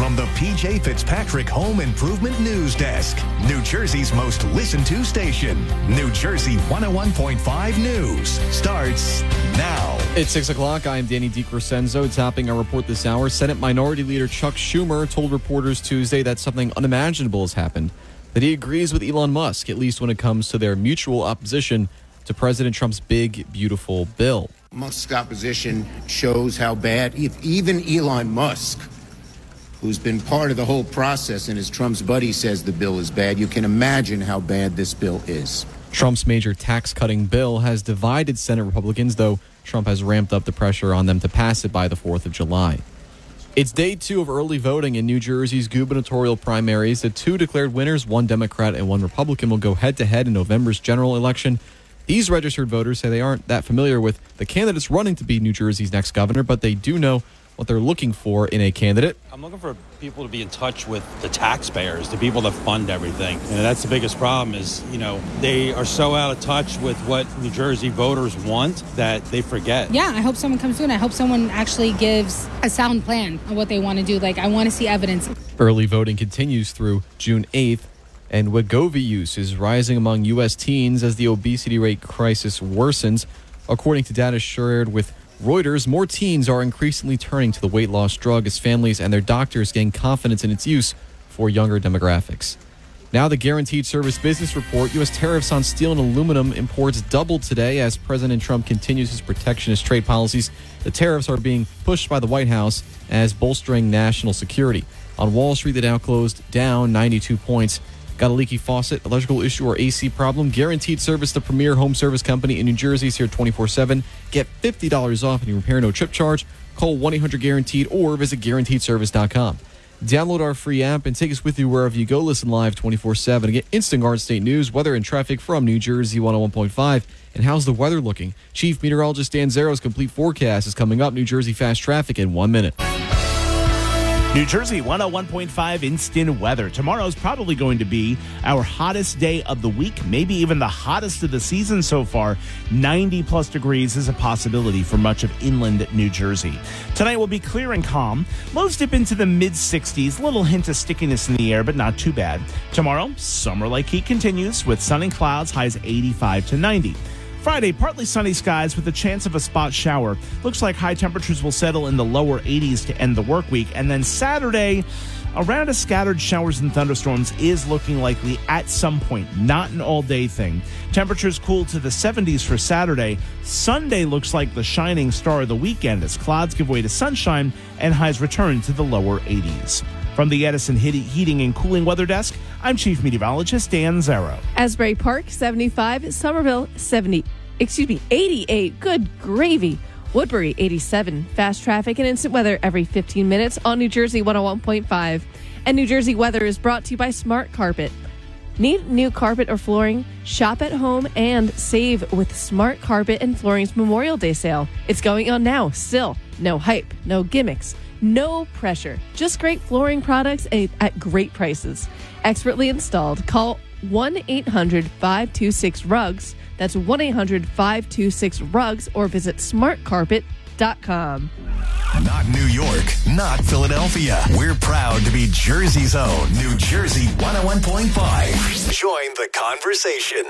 from the PJ Fitzpatrick Home Improvement News Desk, New Jersey's most listened to station. New Jersey 101.5 News starts now. It's 6 o'clock. I'm Danny DiCrescenzo. Topping our report this hour, Senate Minority Leader Chuck Schumer told reporters Tuesday that something unimaginable has happened, that he agrees with Elon Musk, at least when it comes to their mutual opposition to President Trump's big, beautiful bill. Musk's opposition shows how bad, if even Elon Musk, who's been part of the whole process and as Trump's buddy says the bill is bad, you can imagine how bad this bill is. Trump's major tax-cutting bill has divided Senate Republicans, though Trump has ramped up the pressure on them to pass it by the 4th of July. It's day 2 of early voting in New Jersey's gubernatorial primaries. The two declared winners, one Democrat and one Republican, will go head-to-head in November's general election. These registered voters say they aren't that familiar with the candidates running to be New Jersey's next governor, but they do know what they're looking for in a candidate. I'm looking for people to be in touch with the taxpayers, the people that fund everything. And that's the biggest problem is, they are so out of touch with what New Jersey voters want that they forget. Yeah, I hope someone comes through and I hope someone actually gives a sound plan of what they want to do. I want to see evidence. Early voting continues through June 8th. And Wegovy use is rising among U.S. teens as the obesity rate crisis worsens. According to data shared with Reuters, more teens are increasingly turning to the weight loss drug as families and their doctors gain confidence in its use for younger demographics. Now the Guaranteed Service Business Report. U.S. tariffs on steel and aluminum imports doubled today as President Trump continues his protectionist trade policies. The tariffs are being pushed by the White House as bolstering national security. On Wall Street, the Dow closed down 92 points. Got a leaky faucet, electrical issue, or AC problem? Guaranteed Service, the premier home service company in New Jersey, is here 24/7. Get $50 off any repair, no trip charge. Call 1-800-GUARANTEED or visit GuaranteedService.com. Download our free app and take us with you wherever you go. Listen live 24/7 and get instant Garden State news, weather, and traffic from New Jersey 101.5. And how's the weather looking? Chief Meteorologist Dan Zero's complete forecast is coming up. New Jersey Fast Traffic in 1 minute. New Jersey 101.5 instant weather. Tomorrow's probably going to be our hottest day of the week, maybe even the hottest of the season so far. 90-plus degrees is a possibility for much of inland New Jersey. Tonight will be clear and calm. Lows dip into the mid-60s. Little hint of stickiness in the air, but not too bad. Tomorrow, summer-like heat continues with sun and clouds, highs 85 to 90. Friday, partly sunny skies with a chance of a spot shower. Looks like high temperatures will settle in the lower 80s to end the work week. And then Saturday, a round of scattered showers and thunderstorms is looking likely at some point, not an all-day thing. Temperatures cool to the 70s for Saturday. Sunday looks like the shining star of the weekend as clouds give way to sunshine and highs return to the lower 80s. From the Edison Heating and Cooling Weather Desk, I'm Chief Meteorologist Dan Zero. Asbury Park, 75. Somerville, 88. Good gravy. Woodbury, 87. Fast traffic and instant weather every 15 minutes on New Jersey 101.5. And New Jersey weather is brought to you by Smart Carpet. Need new carpet or flooring? Shop at home and save with Smart Carpet and Flooring's Memorial Day sale. It's going on now. Still, no hype, no gimmicks. No pressure. Just great flooring products at great prices. Expertly installed. Call 1-800-526-RUGS. That's 1-800-526-RUGS or visit smartcarpet.com. Not New York, not Philadelphia. We're proud to be Jersey's own New Jersey 101.5. Join the conversation.